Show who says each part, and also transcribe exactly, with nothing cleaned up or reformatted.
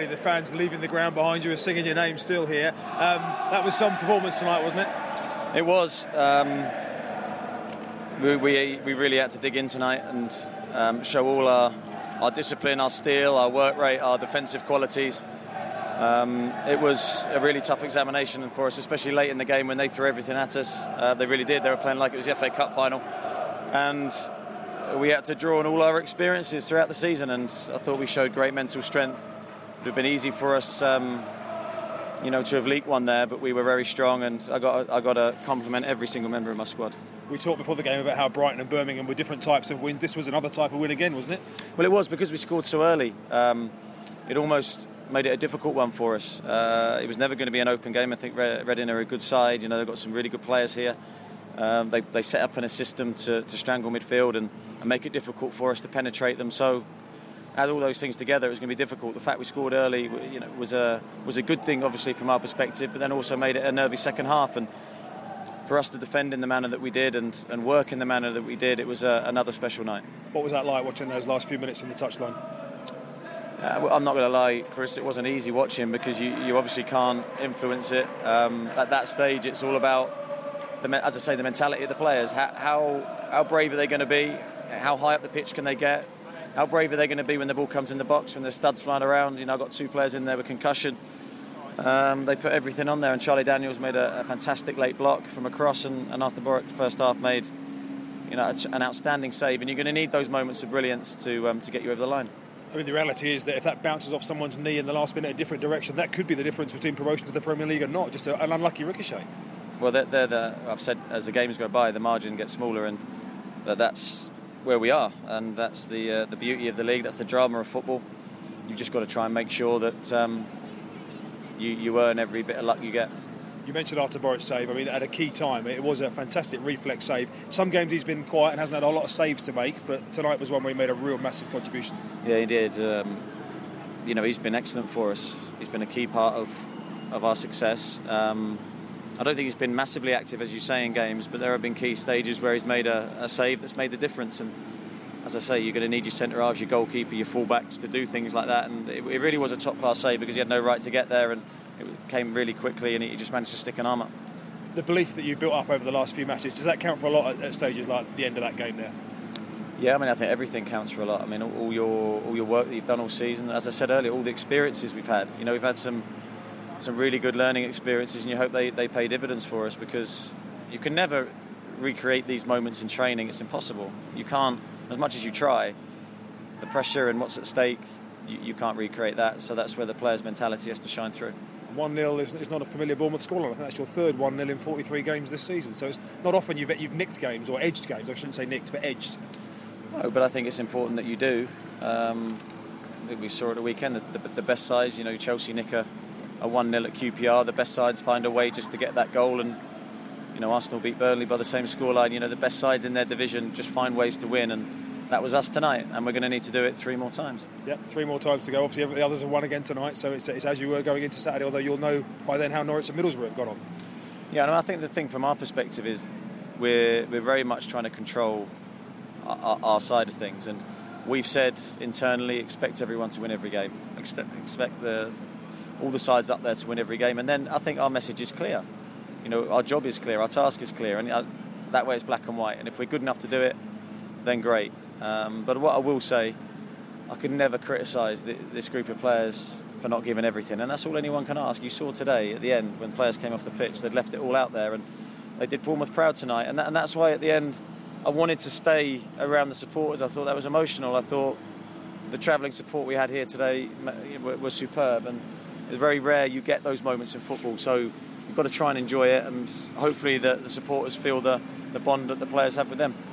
Speaker 1: Eddie, the fans leaving the ground behind you and singing your name still here. Um, that was some performance tonight, wasn't it?
Speaker 2: It was. Um, we, we we really had to dig in tonight and um, show all our, our discipline, our steel, our work rate, our defensive qualities. Um, it was a really tough examination for us, especially late in the game when they threw everything at us. Uh, they really did. They were playing like it was the F A Cup final. And we had to draw on all our experiences throughout the season, and I thought we showed great mental strength. It would have been easy for us, um, you know, to have leaked one there, but we were very strong, and I got I got to compliment every single member of my squad.
Speaker 1: We talked before the game about how Brighton and Birmingham were different types of wins. This was another type of win again, wasn't it?
Speaker 2: Well, it was, because we scored so early. Um, it almost made it a difficult one for us. Uh, it was never going to be an open game. I think Reading are a good side. You know, they've got some really good players here. Um, they, they set up in a system to, to strangle midfield and, and make it difficult for us to penetrate them. So, add all those things together, it was going to be difficult. The fact we scored early, you know, was a was a good thing, obviously, from our perspective. But then also made it a nervy second half. And for us to defend in the manner that we did and, and work in the manner that we did, it was a, another special night.
Speaker 1: What was that like, watching those last few minutes on the touchline?
Speaker 2: Uh, well, I'm not going to lie, Chris, it wasn't easy watching, because you, you obviously can't influence it. Um, at that stage, it's all about, the, as I say, the mentality of the players. How, how how brave are they going to be? How high up the pitch can they get? How brave are they going to be when the ball comes in the box, when there's studs flying around? You know, I've got two players in there with concussion. Um, they put everything on there, and Charlie Daniels made a, a fantastic late block from across, and, and Arthur Borek, first half, made, you know, an outstanding save. And you're going to need those moments of brilliance to um, to get you over the line.
Speaker 1: I mean, the reality is that if that bounces off someone's knee in the last minute a different direction, that could be the difference between promotion to the Premier League and not, just a, an unlucky ricochet.
Speaker 2: Well, they're, they're the, I've said, as the games go by, the margin gets smaller, and that, that's where we are, and that's the uh, the beauty of the league. That's the drama of football. You've just got to try and make sure that um, you, you earn every bit of luck you get.
Speaker 1: You mentioned Artur Borec's save. I mean, at a key time, it was a fantastic reflex save. Some games he's been quiet and hasn't had a lot of saves to make, but tonight was one where he made a real massive contribution.
Speaker 2: Yeah, he did. Um, you know, he's been excellent for us. He's been a key part of, of our success. Um, I don't think he's been massively active, as you say, in games, but there have been key stages where he's made a, a save that's made the difference. And as I say, you're going to need your centre halves, your goalkeeper, your full-backs to do things like that. And it, it really was a top-class save, because he had no right to get there, and it came really quickly, and he just managed to stick an arm up.
Speaker 1: The belief that you built up over the last few matches, does that count for a lot at, at stages like the end of that game there?
Speaker 2: Yeah, I mean, I think everything counts for a lot. I mean, all, all your all your work that you've done all season, as I said earlier, all the experiences we've had. You know, we've had some some really good learning experiences, and you hope they, they pay dividends for us, because you can never recreate these moments in training. It's impossible. You can't, as much as you try, the pressure and what's at stake, you, you can't recreate that. So that's where the player's mentality has to shine through.
Speaker 1: one nil is, is not a familiar Bournemouth scoreline. I think that's your third one nil in forty-three games this season. So it's not often you've you've nicked games, or edged games. I shouldn't say nicked, but edged.
Speaker 2: No, but I think it's important that you do. Um, I think we saw at the weekend that the, the best sides, you know, Chelsea nick a, a one nil at Q P R. The best sides find a way just to get that goal, and you know, Arsenal beat Burnley by the same scoreline. You know, the best sides in their division just find ways to win, and that was us tonight, and we're going to need to do it three more times.
Speaker 1: Yep, three more times to go. Obviously, the others have won again tonight, so it's, it's as you were going into Saturday, although you'll know by then how Norwich and Middlesbrough have gone on.
Speaker 2: Yeah, and I think the thing from our perspective is we're we're very much trying to control our, our side of things, and we've said internally, expect everyone to win every game. Expect, expect the all the sides up there to win every game, and then I think our message is clear. You know, our job is clear, our task is clear, and that way it's black and white. And if we're good enough to do it, then great. Um, but what I will say, I could never criticise this group of players for not giving everything, and that's all anyone can ask. You saw today at the end when players came off the pitch, they'd left it all out there, and they did Bournemouth proud tonight, and, that, and that's why at the end I wanted to stay around the supporters. I thought that was emotional. I thought the travelling support we had here today was superb, and it's very rare you get those moments in football, so you've got to try and enjoy it, and hopefully the, the supporters feel the, the bond that the players have with them.